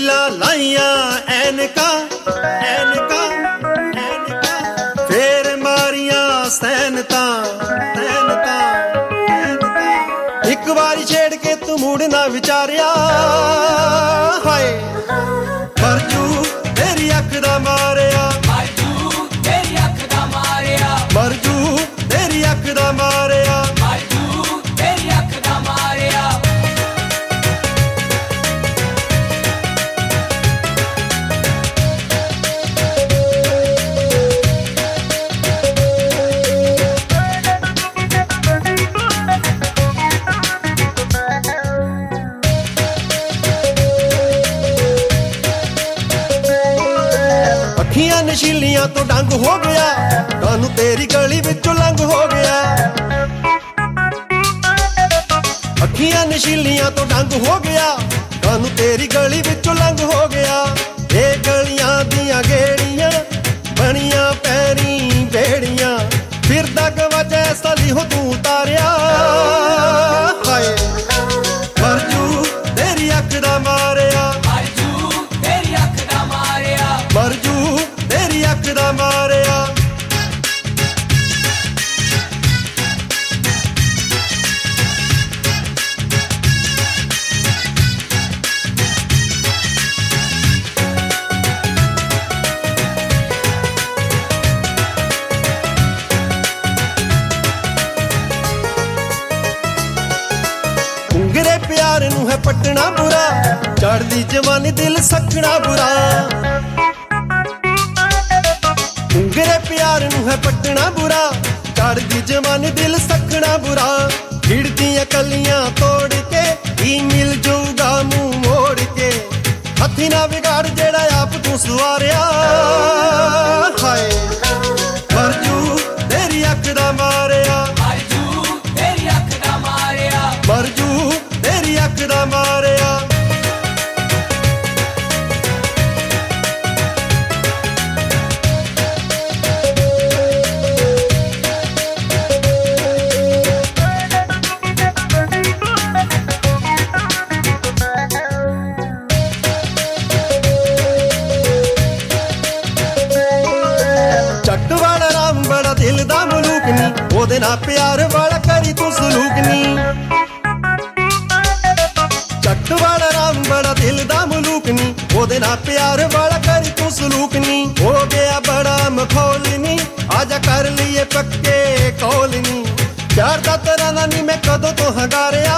ਪਹਿਲਾਂ ਲਾਈਆਂ ਐਨਕਾਂ ਐਨਕਾਂ ਐਨਕਾਂ, ਫੇਰ ਮਾਰੀਆਂ ਸੈਨਤਾਂ ਸੈਨਤਾਂ ਸੈਨਤਾਂ। ਇੱਕ ਵਾਰੀ ਛੇੜ ਕੇ ਤੂੰ ਮੁੜ ਨਾ ਵਿਚਾਰਿਆ, ਹਾਏ ਮਰ ਜੂ ਤੇਰੀ ਅੱਖ ਦਾ ਮਾਰਿਆ, ਮਰ ਜੂ ਤੇਰੀ ਅੱਖ ਦਾ ਮਾਰਿਆ, ਮਰ ਜੂ ਤੇਰੀ ਅੱਖ ਦਾ ਮਾਰਿਆ, ਮਰ ਜੂ ਤੇਰੀ ਅੱਖ ਦਾ ਮਾਰਿਆ। ਅੱਖੀਆਂ ਨਸ਼ੀਲੀਆਂ ਤੋਂ ਡੰਗ ਹੋ ਗਿਆ, ਕਾਨੂੰ ਤੇਰੀ ਗਲੀ ਵਿੱਚੋਂ ਲੰਘ ਹੋ ਗਿਆ। ਅੱਖੀਆਂ ਨਸ਼ੀਲੀਆਂ ਤੋਂ ਡੰਗ ਹੋ ਗਿਆ, ਕਾਨੂੰ ਤੇਰੀ ਗਲੀ ਵਿੱਚੋਂ ਲੰਘ ਹੋ ਗਿਆ। ਇਹ ਗਲੀਆਂ ਦੀਆਂ ਗੇੜੀਆਂ ਬਣੀਆਂ ਪੈਰੀ ਬੇੜੀਆਂ, ਫਿਰਦਾ ਗਵਾਚਾ ਸਾਲੀ ਹੋ ਤੂੰ ਉਤਾਰਿਆ, ਹਾਏ ਮਰ ਜੂ ਤੇਰੀ ਅੱਖ ਦਾ ਮਾਰਿਆ, ਮਰ ਜੂ ਤੇਰੀ ਅੱਖ ਦਾ ਮਾਰਿਆ, ਮਰ ਜੂ ਤੇਰੀ ਅੱਖ ਦਾ ਮਾਰਿਆ। ਉਂਗਰੇ ਪਿਆਰ ਨੂੰ ਹੈ ਪੱਟਣਾ ਬੁਰਾ, ਚੜ੍ਹਦੀ ਜਵਾਨੀ ਦਿਲ ਸੱਖਣਾ ਬੁਰਾ। ਉਂਗਰੇ ਪਿਆਰ ਨੂੰ ਹੈ ਪੱਟਣਾ ਬੁਰਾ, ਚੜ੍ਹਦੀ ਜਵਾਨੀ ਦਿਲ ਸੱਖਣਾ ਬੁਰਾ। ਖਿੜਦੀਆਂ ਕਲੀਆਂ ਤੋੜ ਕੇ ਹੀ ਮਿਲ ਜਾਊਗਾ ਮੂੰਹ ਮੋੜ ਕੇ, ਹੱਥੀ ਨਾ ਵਿਗਾੜ ਜਿਹੜਾ ਆਪ ਤੂੰ ਸਵਾਰਿਆ, ਹਾਏ ਮਰ ਜੂ ਤੇਰੀ ਅੱਖ ਦਾ ਮਾਰਿਆ, ਮਰ ਜੂ ਤੇਰੀ ਅੱਖ ਦਾ ਮਾਰਿਆ, ਮਰ ਜੂ ਤੇਰੀ ਅੱਖ ਦਾ ਮਾਰਿਆ। ਚੱਟ ਵਾਲਾ ਰਾਮ ਬੜਾ ਦਿਲ ਦਾ ਮਲੂਕ ਨੀ, ਉਹਦੇ ਨਾਲ ਪਿਆਰ ਵਾਲਾ ਕਰੀ ਤੂੰ ਸਲੂਕ ਨੀ। ਚੱਟ ਵਾਲਾ ਰਾਮ ਬੜਾ ਦਿਲ ਦਾ ਮਲੂਕ ਨੀ, ਉਹਦੇ ਨਾਲ ਪਿਆਰ ਵਾਲਾ ਕਰੀ ਤੂੰ ਸਲੂਕ ਨੀ। ਹੋ ਗਿਆ ਬੜਾ ਮਖੌਲ ਨੀ, ਆਜਾ ਕਰ ਲਈਏ ਪੱਕੇ ਕੌਲ ਨੀ। ਪਿਆਰ ਦਾ ਤਰਾਨਾ ਨੀ ਮੈਂ ਕਦੋਂ ਤੋਂ ਹੰਗਾਰਿਆ,